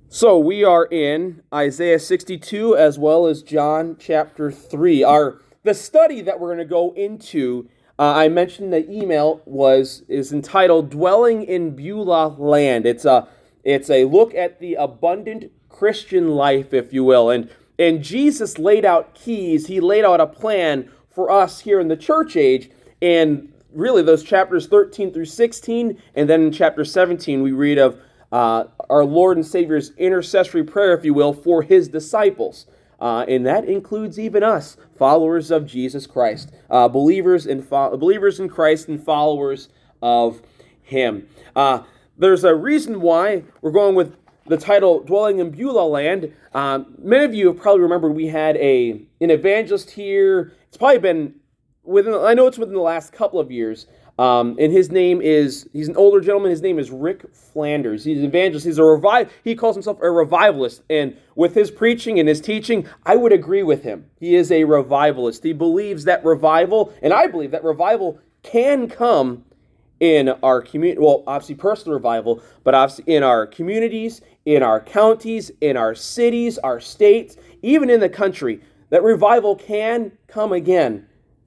So we are in Isaiah 62 as well as John chapter 3. The study that we're going to go into, I mentioned the email is entitled "Dwelling in Beulah Land." It's a look at the abundant Christian life, if you will, and Jesus laid out keys. He laid out a plan for us here in the church age, and really those chapters 13 through 16, and then in chapter 17 we read of our Lord and Savior's intercessory prayer, if you will, for his disciples. And that includes even us, followers of Jesus Christ, believers in Christ and followers of him. There's a reason why we're going with the title "Dwelling in Beulah Land." Many of you have probably remembered we had an evangelist here. It's probably been I know it's within the last couple of years. And he's an older gentleman. His name is Rick Flanders. He's an evangelist. He calls himself a revivalist. And with his preaching and his teaching, I would agree with him. He is a revivalist. He believes that revival, and I believe that revival can come in our community. Well, obviously personal revival, but obviously in our communities, in our counties, in our cities, our states, even in the country, that revival can come again.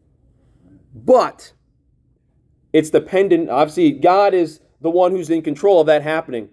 But it's dependent. Obviously, God is the one who's in control of that happening.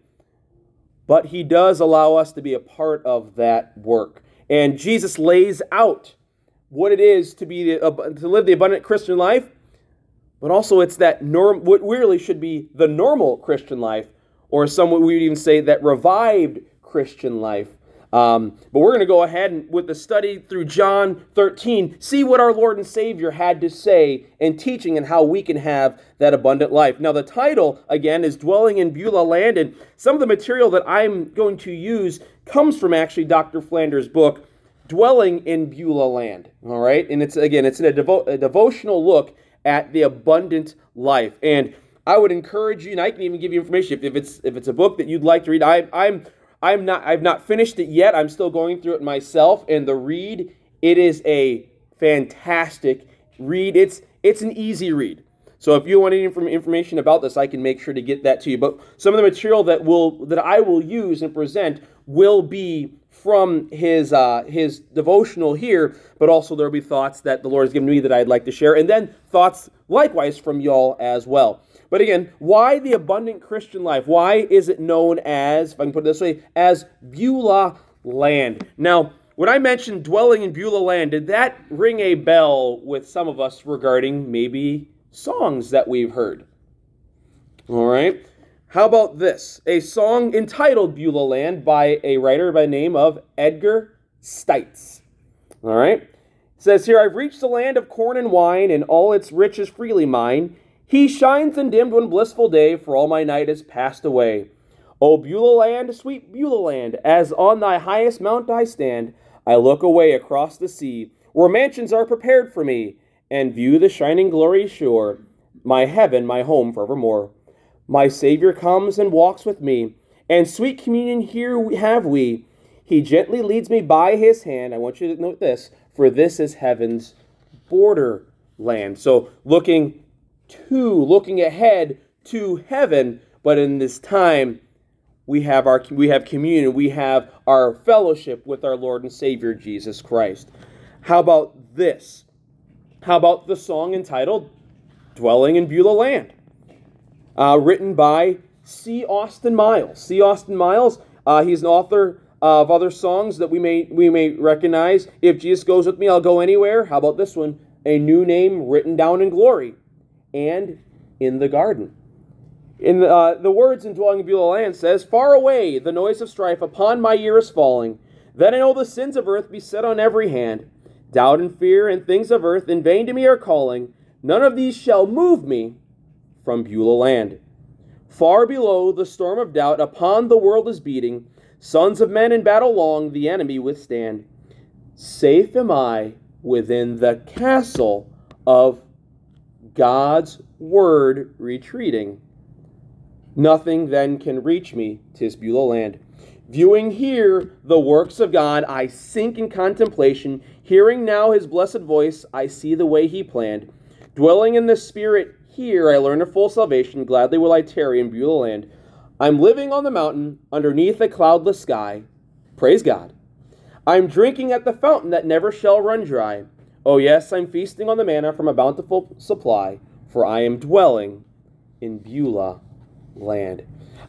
But he does allow us to be a part of that work. And Jesus lays out what it is to live the abundant Christian life. But also it's what really should be the normal Christian life, or some would even say that revived Christian life. But we're going to go ahead and, with the study through John 13, see what our Lord and Savior had to say in teaching and how we can have that abundant life. Now, the title, again, is Dwelling in Beulah Land, and some of the material that I'm going to use comes from actually Dr. Flanders' book, Dwelling in Beulah Land. All right? And it's a devotional look at the abundant life. And I would encourage you, and I can even give you information if it's a book that you'd like to read. I've not finished it yet. I'm still going through it myself. And it is a fantastic read. It's an easy read. So if you want any information about this, I can make sure to get that to you. But some of the material that I will use and present will be from his devotional here, but also there will be thoughts that the Lord has given me that I'd like to share, and then thoughts likewise from y'all as well. But again, why the abundant Christian life? Why is it known as, if I can put it this way, as Beulah Land? Now, when I mentioned dwelling in Beulah Land, did that ring a bell with some of us regarding maybe songs that we've heard? All right. How about this? A song entitled Beulah Land by a writer by the name of Edgar Stites. All right. It says here, I've reached the land of corn and wine, and all its riches freely mine. He shines and dimmed one blissful day, for all my night has passed away. O Beulah Land, sweet Beulah Land, as on thy highest mount I stand, I look away across the sea, where mansions are prepared for me, and view the shining glory shore, my heaven, my home forevermore. My Savior comes and walks with me, and sweet communion here have we. He gently leads me by his hand. I want you to note this, for this is heaven's borderland. So looking ahead to heaven, but in this time we have communion, we have our fellowship with our Lord and Savior Jesus Christ. How about this? How about the song entitled Dwelling in Beulah Land? Written by C. Austin Miles. C. Austin Miles, he's an author of other songs that we may recognize. If Jesus Goes With Me, I'll Go Anywhere. How about this one? A New Name Written Down in Glory. And In the Garden. In the words in Dwelling in Beulah Land says, Far away the noise of strife upon my ear is falling. Then I know the sins of earth beset on every hand. Doubt and fear and things of earth in vain to me are calling. None of these shall move me from Beulah Land. Far below the storm of doubt upon the world is beating. Sons of men in battle long the enemy withstand. Safe am I within the castle of God's word retreating. Nothing then can reach me, 'tis Beulah Land. Viewing here the works of God, I sink in contemplation. Hearing now his blessed voice, I see the way he planned. Dwelling in the Spirit here, I learn of full salvation. Gladly will I tarry in Beulah Land. I'm living on the mountain underneath a cloudless sky. Praise God. I'm drinking at the fountain that never shall run dry. Oh yes, I'm feasting on the manna from a bountiful supply, for I am dwelling in Beulah land.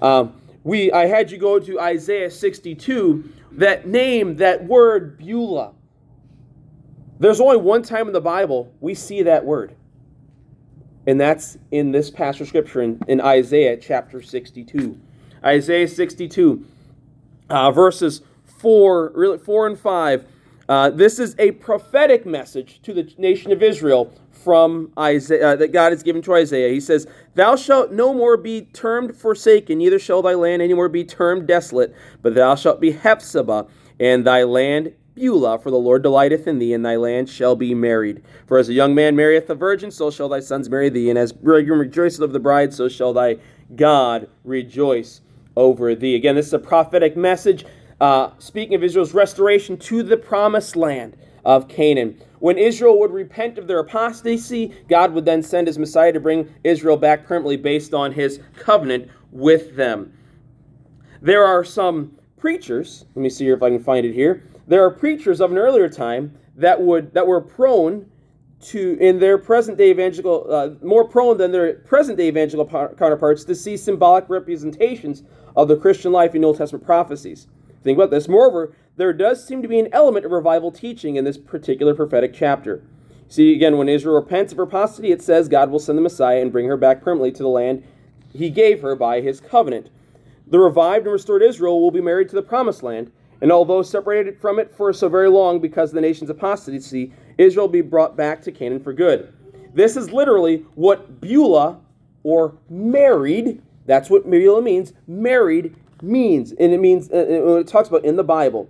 I had you go to Isaiah 62, that name, that word, Beulah. There's only one time in the Bible we see that word. And that's in this passage of Scripture in Isaiah chapter 62. Isaiah 62, verses 4 and 5. This is a prophetic message to the nation of Israel from Isaiah that God has given to Isaiah. He says, "Thou shalt no more be termed forsaken, neither shall thy land any more be termed desolate, but thou shalt be Hephzibah, and thy land Beulah, for the Lord delighteth in thee, and thy land shall be married. For as a young man marrieth a virgin, so shall thy sons marry thee, and as bridegroom rejoiceth over the bride, so shall thy God rejoice over thee." Again, this is a prophetic message speaking of Israel's restoration to the promised land of Canaan. When Israel would repent of their apostasy, God would then send his Messiah to bring Israel back permanently based on his covenant with them. There are some preachers, let me see if I can find it here. There are preachers of an earlier time that were prone to, in their present-day evangelical, more prone than their present-day evangelical counterparts, to see symbolic representations of the Christian life in Old Testament prophecies. Think about this. Moreover, there does seem to be an element of revival teaching in this particular prophetic chapter. See, again, when Israel repents of her apostasy, it says God will send the Messiah and bring her back permanently to the land he gave her by his covenant. The revived and restored Israel will be married to the promised land, and although separated from it for so very long because of the nation's apostasy, Israel will be brought back to Canaan for good. This is literally what Beulah, or married, that's what Beulah means, married means. And it means, it talks about in the Bible.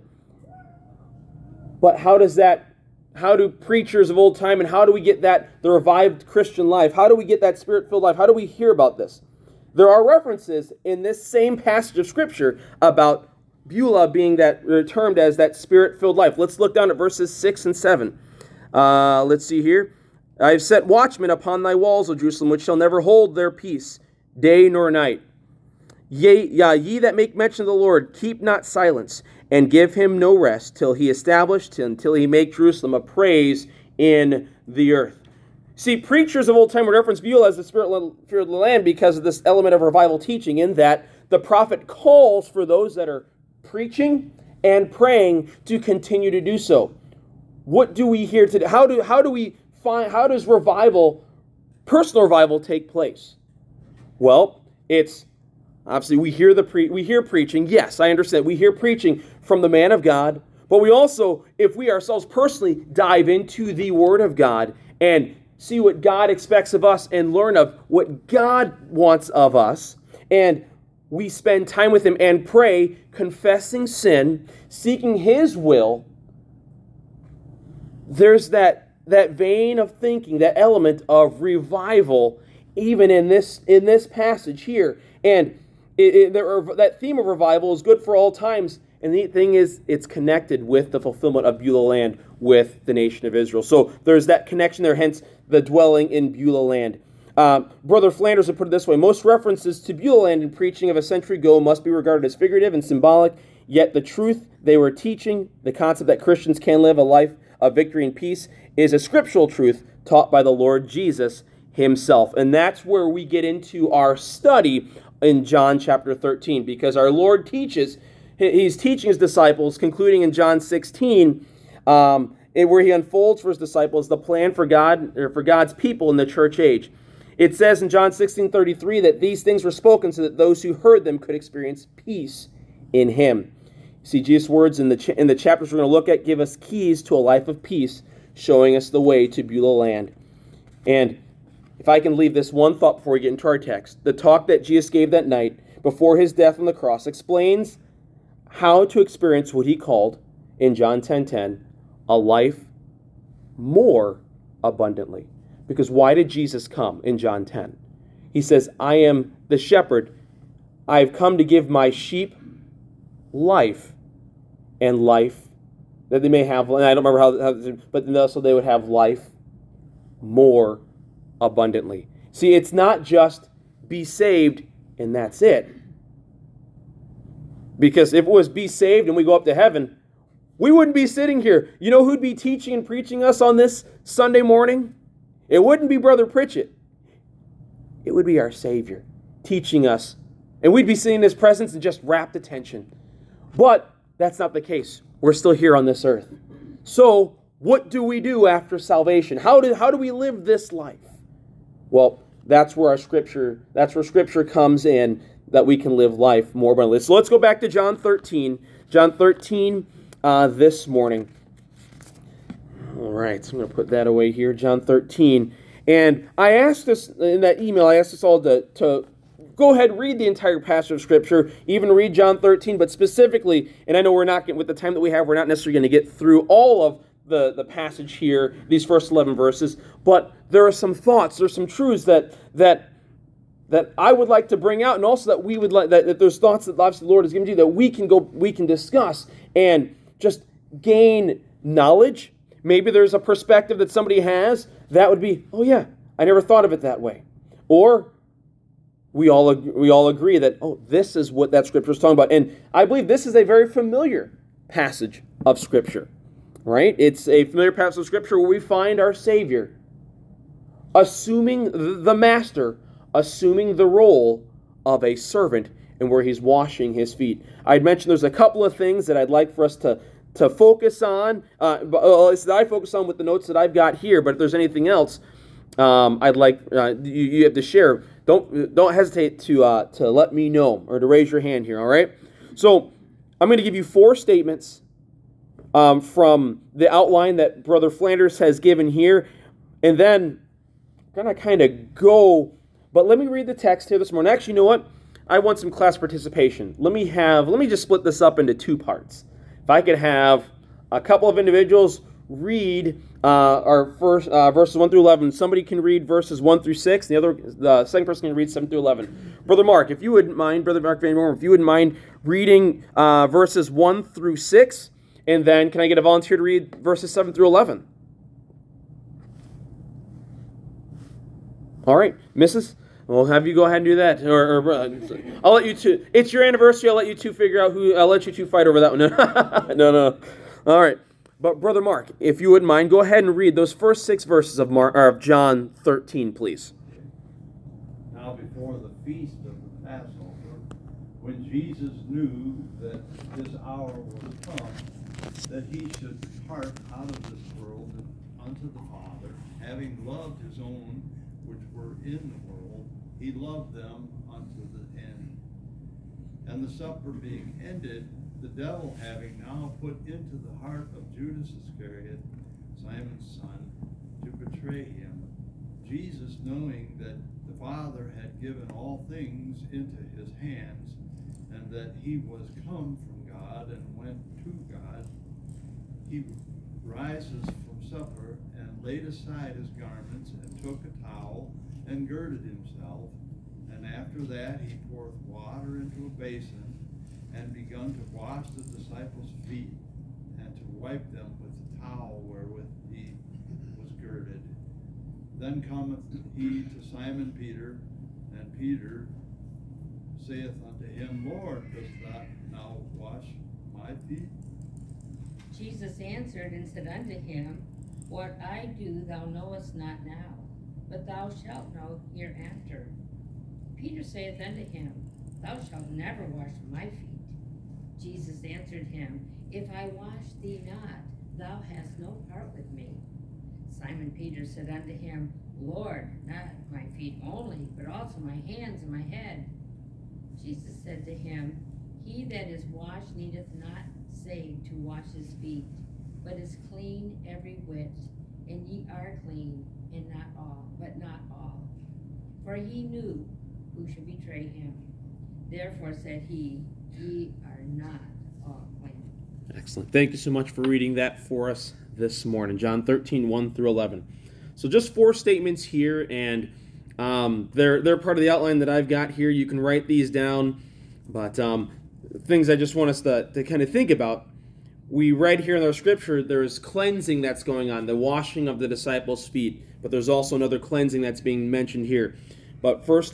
But how do preachers of old time, and how do we get the revived Christian life? How do we get that spirit-filled life? How do we hear about this? There are references in this same passage of Scripture about Beulah being termed as that spirit-filled life. Let's look down at verses 6 and 7. Let's see here. "I have set watchmen upon thy walls, O Jerusalem, which shall never hold their peace, day nor night. Ye that make mention of the Lord, keep not silence, and give him no rest, till he until he make Jerusalem a praise in the earth." See, preachers of old time would reference Beulah as the spirit-filled land because of this element of revival teaching, in that the prophet calls for those that are preaching and praying to continue to do so. What do we hear today? How does personal revival take place? Well, it's obviously we hear preaching. Yes, I understand. We hear preaching from the man of God, but we also, if we ourselves personally dive into the Word of God and see what God expects of us and learn of what God wants of us, and we spend time with him and pray, confessing sin, seeking his will, there's that vein of thinking, that element of revival, even in this passage here. And that theme of revival is good for all times. And the thing is, it's connected with the fulfillment of Beulah land with the nation of Israel. So there's that connection there, hence the dwelling in Beulah land. Brother Flanders would put it this way: most references to Beulah land in preaching of a century ago must be regarded as figurative and symbolic, yet the truth they were teaching, the concept that Christians can live a life of victory and peace, is a scriptural truth taught by the Lord Jesus himself. And that's where we get into our study in John chapter 13, because our Lord teaches, he's teaching his disciples, concluding in John 16, where he unfolds for his disciples the plan for God, or for God's people in the church age. It says in John 16:33 that these things were spoken so that those who heard them could experience peace in him. See, Jesus' words in the chapters we're going to look at give us keys to a life of peace, showing us the way to Beulah land. And if I can leave this one thought before we get into our text, the talk that Jesus gave that night before his death on the cross explains how to experience what he called in John 10:10 a life more abundantly. Because why did Jesus come in John 10? He says, I am the shepherd. I have come to give my sheep life, and life that they may have, and I don't remember how but also they would have life more abundantly. See, it's not just be saved and that's it. Because if it was be saved and we go up to heaven, we wouldn't be sitting here. You know who'd be teaching and preaching us on this Sunday morning? It wouldn't be Brother Pritchett. It would be our Savior teaching us. And we'd be sitting in His presence in just rapt attention. But that's not the case. We're still here on this earth. So, what do we do after salvation? How do we live this life? Well, that's where Scripture comes in, that we can live life more abundantly. So let's go back to John 13. John 13 this morning. All right, so I'm going to put that away here, John 13. And I asked us, in that email, I asked us all to go ahead and read the entire passage of Scripture, even read John 13, but specifically, and I know we're not, with the time that we have, we're not necessarily going to get through all of the passage here, these first 11 verses, but there are some thoughts, there's some truths that I would like to bring out, and also that we would like, that there's thoughts that obviously the Lord has given to you that we can discuss and just gain knowledge. Maybe there's a perspective that somebody has that would be, oh yeah, I never thought of it that way. Or we all agree that, oh, this is what that Scripture is talking about. And I believe this is a very familiar passage of Scripture, right? It's a familiar passage of Scripture where we find our Savior assuming the master, assuming the role of a servant, and where He's washing His feet. I'd mentioned there's a couple of things that I'd like for us to focus on. That I focus on with the notes that I've got here, but if there's anything else I'd like you have to share, don't hesitate to let me know or to raise your hand here, all right? So I'm going to give you 4 statements from the outline that Brother Flanders has given here, and then I'm going to kind of go, but let me read the text here this morning. Actually, you know what? I want some class participation. Let me just split this up into 2 parts. If I could have a couple of individuals read our first verses 1 through 11. Somebody can read verses 1 through 6. The second person can read 7 through 11. Brother Mark, if you wouldn't mind, Brother Mark Van Worm, if you wouldn't mind reading verses 1 through 6, and then can I get a volunteer to read verses 7 through 11? All right, Mrs. We'll have you go ahead and do that. Or I'll let you two. It's your anniversary. I'll let you two figure out who. I'll let you two fight over that one. No. All right. But Brother Mark, if you wouldn't mind, go ahead and read those first 6 verses of John 13, please. Now before the feast of the Passover, when Jesus knew that His hour was come, that He should depart out of this world unto the Father, having loved His own which were in the world, He loved them unto the end. And the supper being ended, the devil having now put into the heart of Judas Iscariot, Simon's son, to betray Him, Jesus, knowing that the Father had given all things into His hands, and that He was come from God and went to God, He rises from supper and laid aside His garments and took a towel and girded Himself, and after that He poured water into a basin and begun to wash the disciples' feet and to wipe them with the towel wherewith He was girded. Then cometh He to Simon Peter, and Peter saith unto Him, Lord, dost thou now wash my feet? Jesus answered and said unto him, What I do thou knowest not now, but thou shalt know hereafter. Peter saith unto him, Thou shalt never wash my feet. Jesus answered him, If I wash thee not, thou hast no part with me. Simon Peter said unto him, Lord, not my feet only, but also my hands and my head. Jesus said to him, He that is washed needeth not save to wash his feet, but is clean every whit, and ye are clean, and not all. For he knew who should betray him. Therefore said he, Ye are not all clean. Excellent. Thank you so much for reading that for us this morning. John 13, 1 through 11. So just 4 statements here, and they're part of the outline that I've got here. You can write these down, but things I just want us to kind of think about. We read here in our scripture, there's cleansing that's going on, the washing of the disciples' feet, but there's also another cleansing that's being mentioned here. But first off,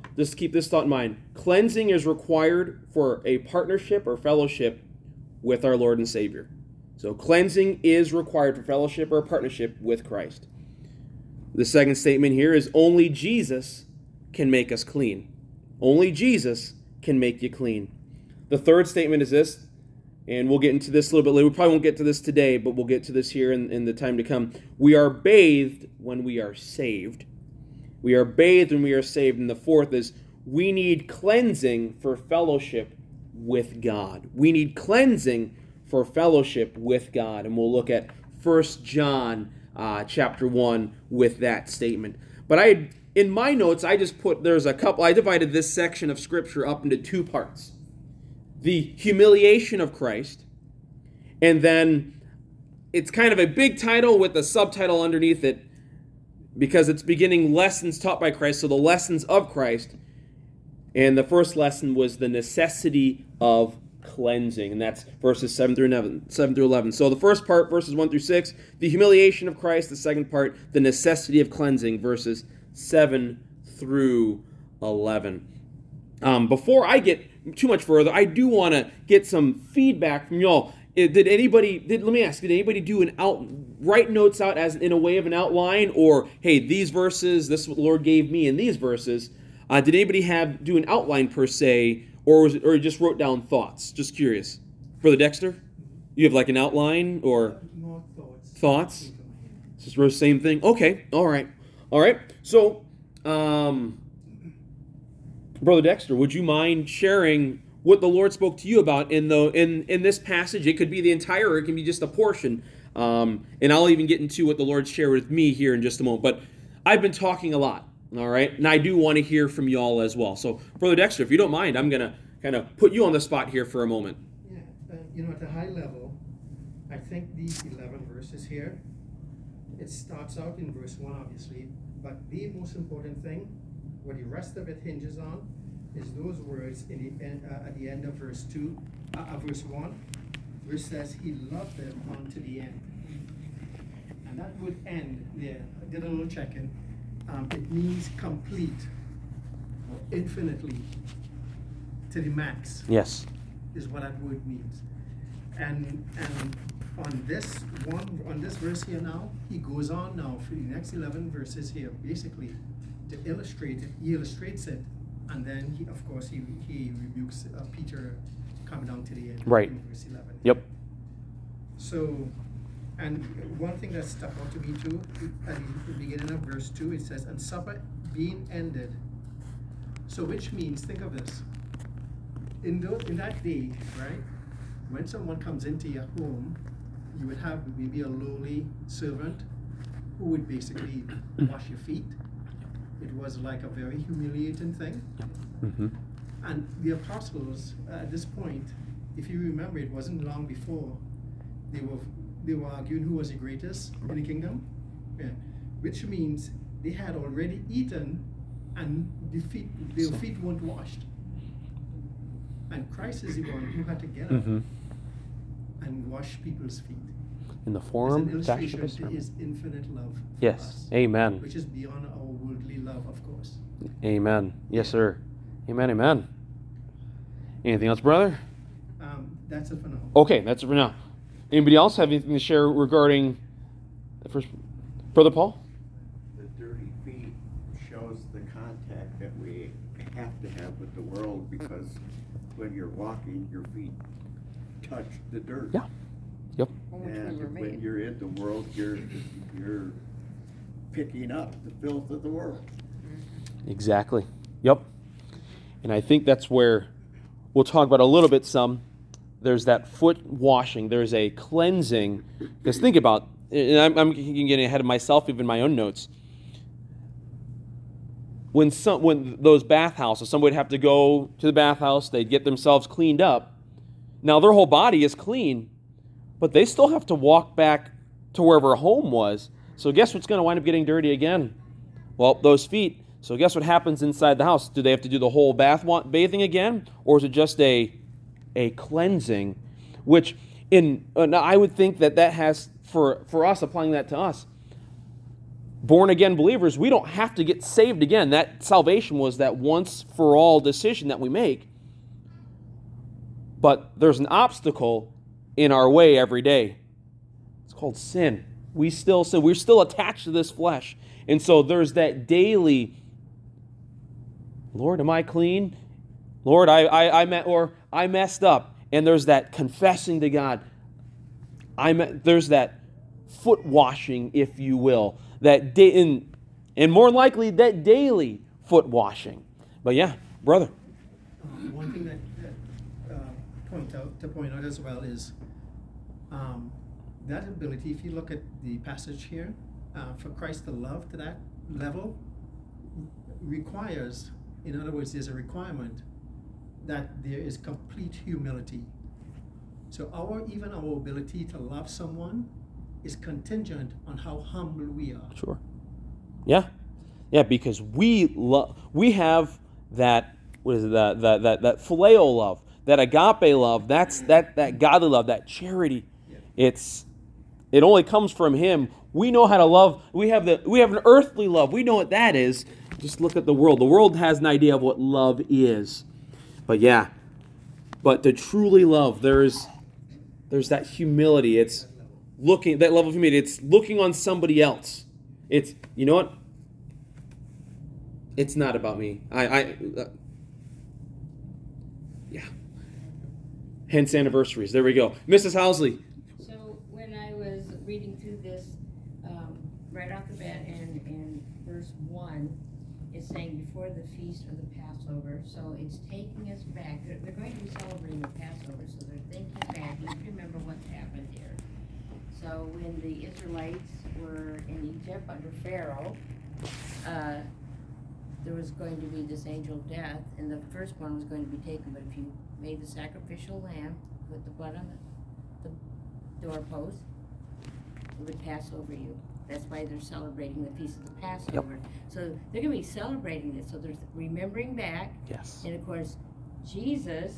just keep this thought in mind. Cleansing is required for a partnership or fellowship with our Lord and Savior. So cleansing is required for fellowship or partnership with Christ. The second statement here is only Jesus can make us clean. Only Jesus can make you clean. The third statement is this, and we'll get into this a little bit later. We probably won't get to this today, but we'll get to this here in the time to come. We are bathed when we are saved. We are bathed when we are saved. And the fourth is we need cleansing for fellowship with God. We need cleansing for fellowship with God. And we'll look at 1 John chapter 1 with that statement. But in my notes, I divided this section of Scripture up into two parts. The humiliation of Christ, and then it's kind of a big title with a subtitle underneath it because it's beginning lessons taught by Christ, so the lessons of Christ. And the first lesson was the necessity of cleansing, and that's verses 7 through 11. So the first part, verses 1 through 6, the humiliation of Christ. The second part, the necessity of cleansing, verses 7 through 11. Before I get too much further, I do want to get some feedback from y'all. Let me ask, did anybody write notes out as in a way of an outline, or hey, these verses, this is what the Lord gave me in these verses? Did anybody do an outline per se, or you just wrote down thoughts? Just curious. Brother Dexter, you have like an outline or more thoughts? Thoughts? Just the same thing. Okay. All right. So, Brother Dexter, would you mind sharing what the Lord spoke to you about in this passage? It could be the entire, or it can be just a portion. And I'll even get into what the Lord shared with me here in just a moment. But I've been talking a lot. All right, and I do want to hear from y'all as well. So, Brother Dexter, if you don't mind, I'm going to kind of put you on the spot here for a moment. Yeah, at the high level, I think these 11 verses here, it starts out in verse 1, obviously, but the most important thing, what the rest of it hinges on, is those words in the end, at the end of verse 1, which says, He loved them unto the end. And that word end there, I did a little checking. It means complete or infinitely to the max. Yes. Is what that word means. And on this verse here now, he goes on now for the next 11 verses here, basically to illustrate it. He illustrates it, and then he rebukes Peter coming down to the end. Right. In verse 11. Yep. So. And one thing that stuck out to me too, at the beginning of verse 2, it says, and supper being ended. So which means, think of this, in that day, right, when someone comes into your home, you would have maybe a lowly servant who would basically wash your feet. It was like a very humiliating thing. Mm-hmm. And the apostles, at this point, if you remember, it wasn't long before, they were arguing who was the greatest in the kingdom, which means they had already eaten and their feet weren't washed. And Christ is the one who had to get up and wash people's feet. In the form of illustration to His infinite love for us. Amen. Which is beyond our worldly love, of course. Amen. Yes, sir. Amen. Anything else, brother? That's it for now. Okay, that's it for now. Anybody else have anything to share regarding the first? Brother Paul? The dirty feet shows the contact that we have to have with the world, because when you're walking, your feet touch the dirt. Yeah. Yep. And when you're in the world, you're picking up the filth of the world. Exactly. Yep. And I think that's where we'll talk about a little bit some. There's that foot washing. There's a cleansing. Because think about, and I'm getting ahead of myself, even my own notes. When those bathhouses, somebody would have to go to the bathhouse, they'd get themselves cleaned up. Now their whole body is clean, but they still have to walk back to wherever home was. So guess what's going to wind up getting dirty again? Well, those feet. So guess what happens inside the house? Do they have to do the whole bathing again? Or is it just a cleansing? Which, I would think that has, for us, applying that to us, born-again believers, we don't have to get saved again. That salvation was that once-for-all decision that we make. But there's an obstacle in our way every day. It's called sin. We still sin. We're still attached to this flesh. And so there's that daily, Lord, am I clean? Lord, I messed up. And there's that confessing to God. There's that foot washing, if you will. And more likely, that daily foot washing. But yeah, brother. One thing that point out as well is that ability, if you look at the passage here, for Christ to love to that level requires, in other words, there's a requirement that there is complete humility. So even our ability to love someone is contingent on how humble we are. Sure. Yeah. Yeah, because we have that, what is it, that phileo love, that agape love, that godly love, that charity. Yeah. It only comes from Him. We know how to love. We have an earthly love. We know what that is. Just look at the world. The world has an idea of what love is. But yeah. But to truly love, there's that humility. It's that level of humility. It's looking on somebody else. It's, you know what? It's not about me. Yeah. Hence anniversaries. There we go. Mrs. Housley. So when I was reading through this, right off the bat, in verse 1, it's saying before the feast of the Passover. So it's taking us back. They're going to be celebrating the Passover, so they're thinking back. Let's remember what's happened here. So when the Israelites were in Egypt under Pharaoh, there was going to be this angel of death, and the firstborn was going to be taken. But if you made the sacrificial lamb, put the blood on the doorpost, it would pass over you. That's why they're celebrating the Feast of the Passover. Yep. So they're going to be celebrating this. So they're remembering back. Yes. And of course, Jesus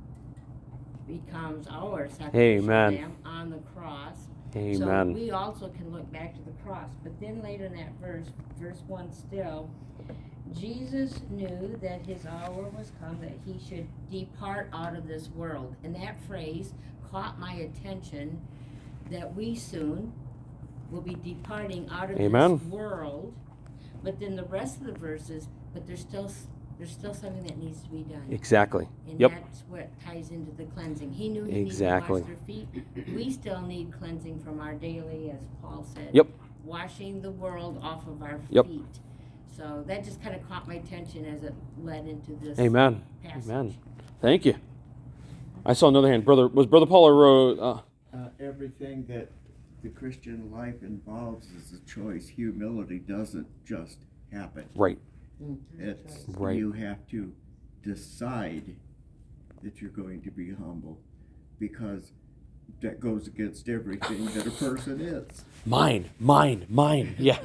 becomes our sacrificial Amen. lamb on the cross. Amen. So we also can look back to the cross. But then later in that verse 1 still, Jesus knew that his hour was come, that he should depart out of this world. And that phrase caught my attention, that we soon will be departing out of Amen. this world. But then the rest of the verses, but there's still something that needs to be done. Exactly. And Yep. that's what ties into the cleansing. He knew he Exactly. needed to wash their feet. We still need cleansing from our daily, as Paul said. Yep. Washing the world off of our Yep. feet. So that just kind of caught my attention as it led into this Amen. passage. Amen. Thank you. I saw another hand. Was Brother Paul or Everything that the Christian life involves is a choice. Humility doesn't just happen. right. It's Right. You have to decide that you're going to be humble, because that goes against everything that a person is. Mine. Yeah.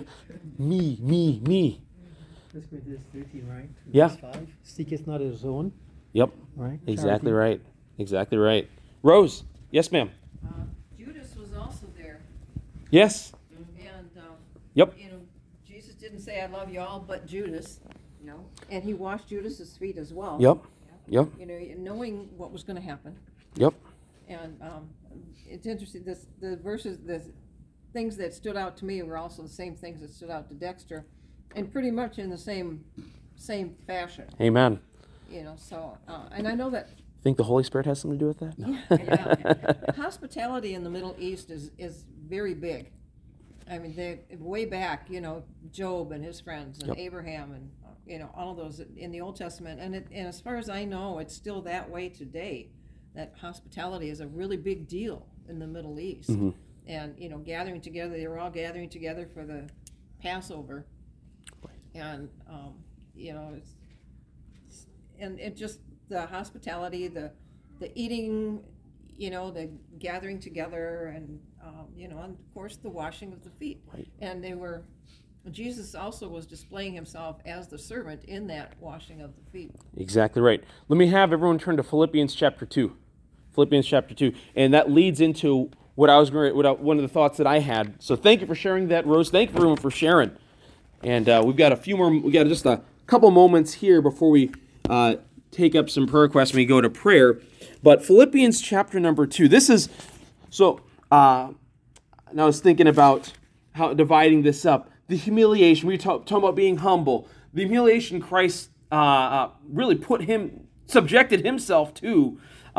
Me. 1 Corinthians 13, right? Yeah. Verse 5. Seeketh not his own, Yep. right? Exactly Charity. right. Exactly right. Rose. Yes, ma'am. Judas was also there, Yes. and Yep. you know, Jesus didn't say I love you all but Judas, No? and he washed Judas's feet as well. Yep. You know, knowing what was going to happen, Yep. and it's interesting. The things that stood out to me were also the same things that stood out to Dexter, and pretty much in the same fashion. Amen. You know, so and I know that Think the Holy Spirit has something to do with that? No. hospitality in the Middle East is very big. I mean, way back, you know, Job and his friends, and Yep. Abraham, and you know, all of those in the Old Testament, and as far as I know, it's still that way today. That hospitality is a really big deal in the Middle East, Mhm. and you know, gathering together. They were all gathering together for the Passover, and you know, it just the hospitality, the eating, you know, the gathering together, and you know, and of course the washing of the feet. Right. And Jesus also was displaying himself as the servant in that washing of the feet. Exactly right. Let me have everyone turn to Philippians chapter 2. Philippians chapter 2. And that leads into one of the thoughts that I had. So thank you for sharing that, Rose. Thank you everyone for sharing. And we've got just a couple moments here before we take up some prayer requests when we go to prayer. But Philippians chapter number 2, this is, and I was thinking about how dividing this up. The humiliation, we talking about being humble. The humiliation Christ really subjected himself to.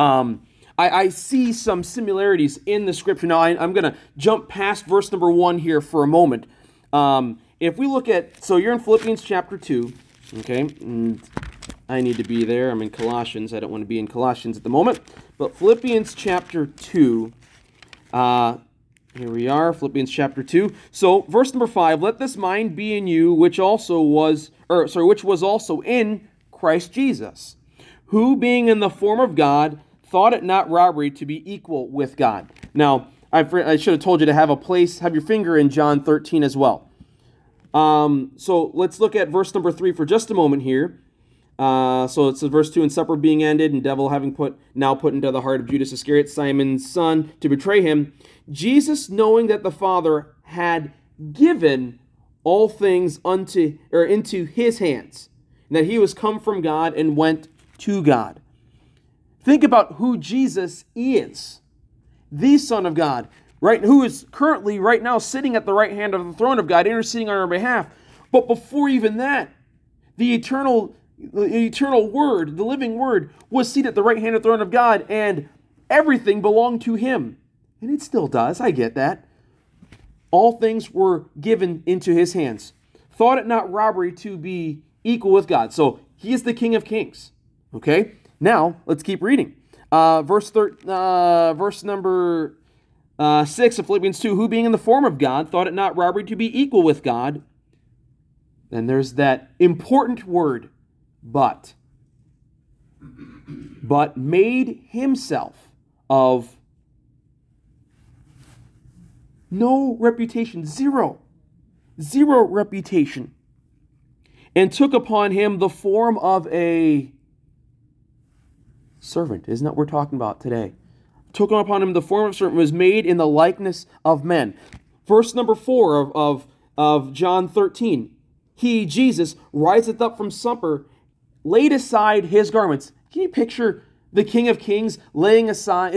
I see some similarities in the scripture. Now, I'm going to jump past verse number 1 here for a moment. If we look at, so you're in Philippians chapter 2, okay? And I need to be there. I'm in Colossians. I don't want to be in Colossians at the moment. But Philippians chapter 2, here we are, Philippians chapter 2. So, verse number 5, let this mind be in you, which was also in Christ Jesus, who being in the form of God, thought it not robbery to be equal with God. Now, I should have told you to have your finger in John 13 as well. So let's look at verse number 3 for just a moment here. So it's verse 2, and supper being ended, and devil having put into the heart of Judas Iscariot, Simon's son, to betray him, Jesus, knowing that the Father had given all things into his hands, and that he was come from God and went to God. Think about who Jesus is, the Son of God, right? Who is currently right now sitting at the right hand of the throne of God, interceding on our behalf. But before even that, the eternal Word, the living Word, was seated at the right hand of the throne of God, and everything belonged to him. And it still does, I get that. All things were given into his hands. Thought it not robbery to be equal with God. So he is the King of Kings. Okay? Now, let's keep reading. Verse number 6 of Philippians 2, who being in the form of God, thought it not robbery to be equal with God. Then there's that important word, but made himself of no reputation, zero reputation, and took upon him the form of a servant. Isn't that what we're talking about today? Took upon him the form of a servant, was made in the likeness of men. Verse number 4 of John 13. He, Jesus, riseth up from supper, laid aside his garments. Can you picture the King of Kings laying aside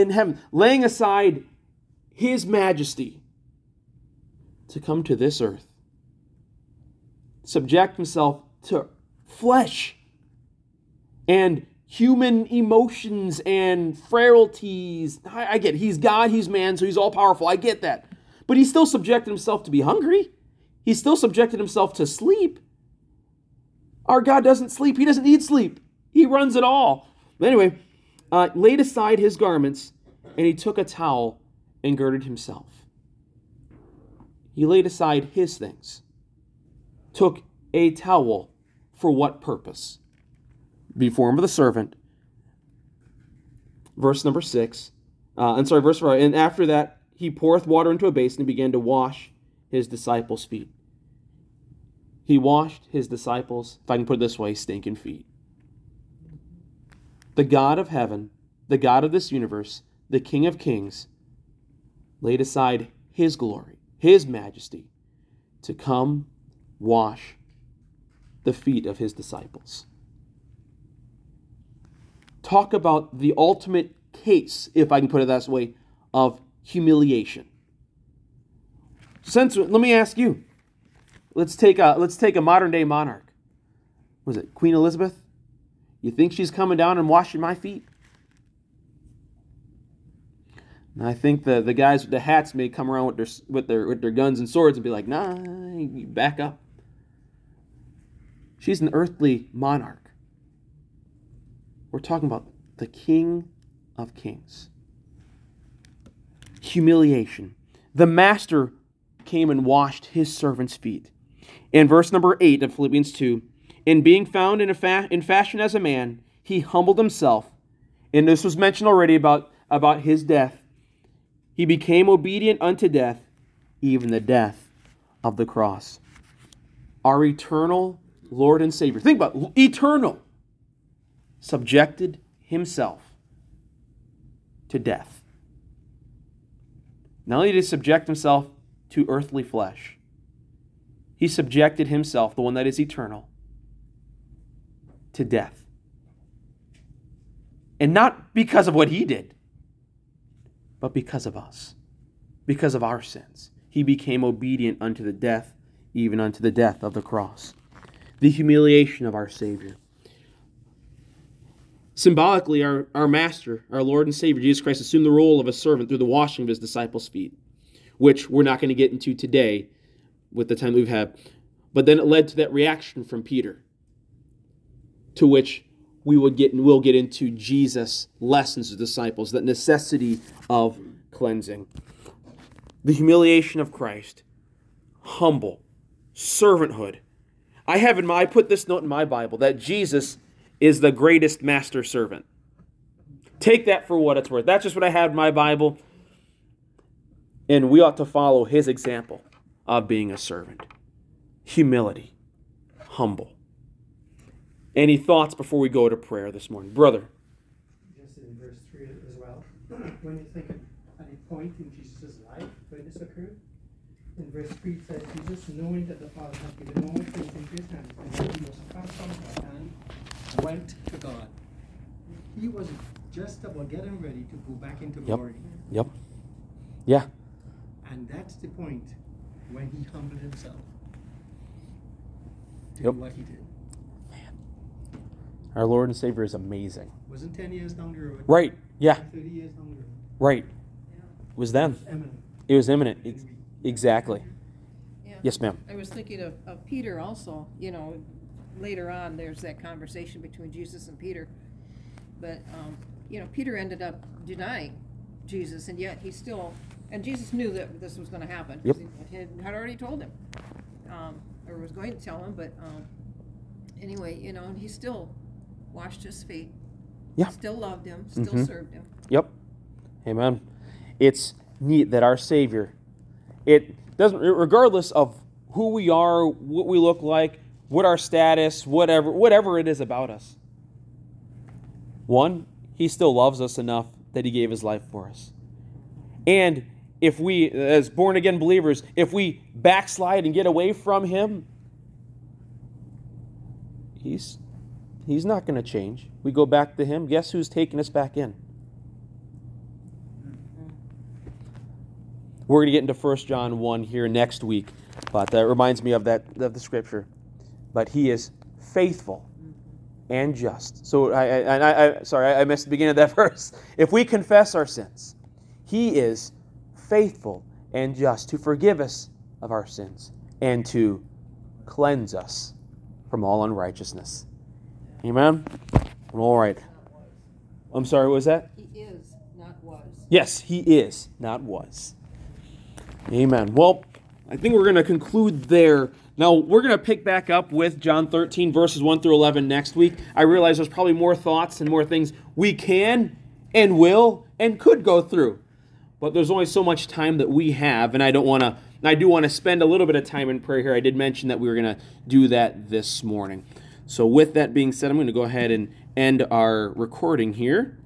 his majesty to come to this earth, subject himself to flesh and human emotions and frailties. I get it. He's God, he's man, so he's all powerful. I get that. But he still subjected himself to be hungry. He still subjected himself to sleep. Our God doesn't sleep. He doesn't need sleep. He runs it all. But anyway, laid aside his garments, and he took a towel and girded himself. He laid aside his things. Took a towel for what purpose? Be form of the servant. Verse number 6. Verse 5. And after that, he poureth water into a basin and began to wash his disciples' feet. He washed his disciples, if I can put it this way, stinking feet. The God of heaven, the God of this universe, the King of Kings, laid aside his glory, his majesty, to come wash the feet of his disciples. Talk about the ultimate case, if I can put it that way, of humiliation. Let me ask you. Let's take a modern day monarch. Was it Queen Elizabeth? You think she's coming down and washing my feet? And I think the guys with the hats may come around with their guns and swords and be like, nah, you back up. She's an earthly monarch. We're talking about the King of Kings. Humiliation. The master came and washed his servant's feet. In verse number 8 of Philippians 2, in being found in fashion as a man, he humbled himself. And this was mentioned already about his death. He became obedient unto death, even the death of the cross. Our eternal Lord and Savior, think about it, eternal, subjected himself to death. Not only did he subject himself to earthly flesh, He subjected himself, the one that is eternal, to death. And not because of what he did, but because of us, because of our sins. He became obedient unto the death, even unto the death of the cross. The humiliation of our Savior. Symbolically, our Master, our Lord and Savior, Jesus Christ, assumed the role of a servant through the washing of his disciples' feet, which we're not going to get into today with the time that we've had. But then it led to that reaction from Peter, to which we'll get into Jesus' lessons to disciples, that necessity of cleansing. The humiliation of Christ, humble, servanthood. I put this note in my Bible, that Jesus is the greatest master servant. Take that for what it's worth. That's just what I have in my Bible. And we ought to follow his example of being a servant. Humility. Humble. Any thoughts before we go to prayer this morning? Brother. Just in verse 3 as well. When you think at a point in Jesus' life when this occurred, in verse 3 it says, Jesus, knowing that the Father had given all things into his hand, and that he was far from God, and went to God. He was just about getting ready to go back into glory. Yep. Yeah. And that's the point when he humbled himself. To Yep. do what he did. Our Lord and Savior is amazing. Wasn't 10 years down the road. Right. Yeah. 30 years down the road. Right. It was then. Eminent. It was imminent. Exactly. Yeah. Yes, ma'am. I was thinking of Peter also. Later on there's that conversation between Jesus and Peter. But, Peter ended up denying Jesus, and yet he still, and Jesus knew that this was going to happen. Yep. He had already told him, or was going to tell him, but anyway, and he still washed his feet. Yeah. Still loved him, still served him. Yep. Amen. It's neat that our Savior, it doesn't, regardless of who we are, what we look like, what our status, whatever it is about us. One, he still loves us enough that he gave his life for us. And if we, as born-again believers, if we backslide and get away from him, he's not going to change. We go back to him. Guess who's taking us back in? We're going to get into 1 John 1 here next week, but that reminds me of the scripture. But he is faithful and just. So I missed the beginning of that verse. If we confess our sins, he is faithful and just to forgive us of our sins and to cleanse us from all unrighteousness. Amen? All right. I'm sorry, what was that? He is, not was. Yes, he is, not was. Amen. Well, I think we're going to conclude there. Now, we're going to pick back up with John 13, verses 1 through 11 next week. I realize there's probably more thoughts and more things we can and will and could go through. But there's only so much time that we have, and I do want to spend a little bit of time in prayer here. I did mention that we were going to do that this morning. So with that being said, I'm going to go ahead and end our recording here.